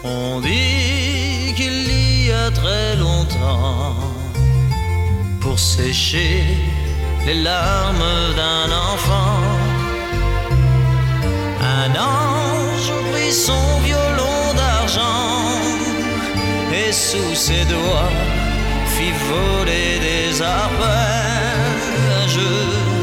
On dit qu'il y a très longtemps, pour sécher les larmes d'un enfant, un ange prit son violon d'argent et sous ses doigts fit voler des arpèges.